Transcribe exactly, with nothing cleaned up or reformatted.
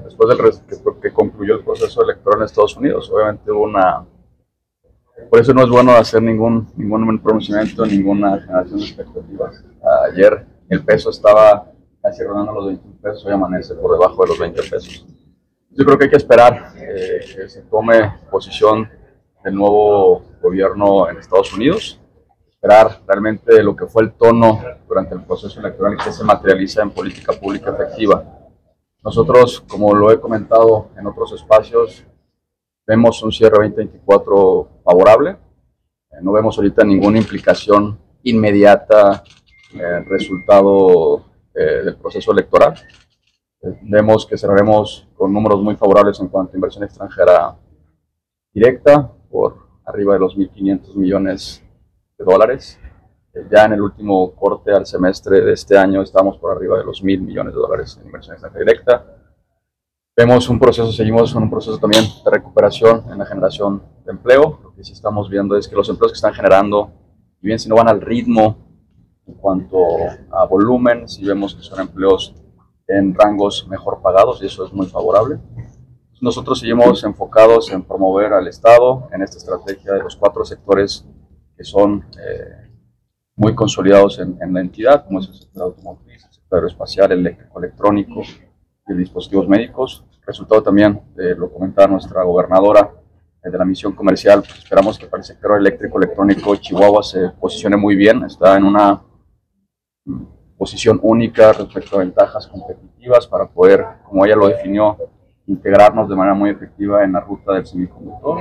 después del que, que concluyó el proceso electoral en Estados Unidos. Obviamente hubo una... Por eso no es bueno hacer ningún, ningún pronunciamiento, ninguna generación de expectativas. Ayer el peso estaba casi rondando los veinte pesos, hoy amanece por debajo de los veinte pesos. Yo creo que hay que esperar eh, que se tome posición el nuevo gobierno en Estados Unidos, esperar realmente lo que fue el tono durante el proceso electoral y que se materializa en política pública efectiva. Nosotros, como lo he comentado en otros espacios, vemos un cierre veinte veinticuatro favorable. Eh, no vemos ahorita ninguna implicación inmediata en el resultado eh, del proceso electoral. Eh, vemos que cerraremos con números muy favorables en cuanto a inversión extranjera directa, por arriba de los mil quinientos millones de dólares. Eh, ya en el último corte al semestre de este año estamos por arriba de los mil millones de dólares en inversión extranjera directa. Vemos un proceso, seguimos con un proceso también de recuperación en la generación de empleo. Lo que sí estamos viendo es que los empleos que están generando, si bien si no van al ritmo en cuanto a volumen, sí vemos que son empleos en rangos mejor pagados y eso es muy favorable. Nosotros seguimos enfocados en promover al Estado en esta estrategia de los cuatro sectores que son eh, muy consolidados en, en la entidad, como es el sector automotriz, el sector aeroespacial, el eléctrico, electrónico y dispositivos médicos. Resultado también, eh, lo comentaba nuestra gobernadora, eh, de la misión comercial, pues esperamos que para el sector eléctrico, electrónico, Chihuahua se posicione muy bien, está en una posición única respecto a ventajas competitivas para poder, como ella lo definió, integrarnos de manera muy efectiva en la ruta del semiconductor.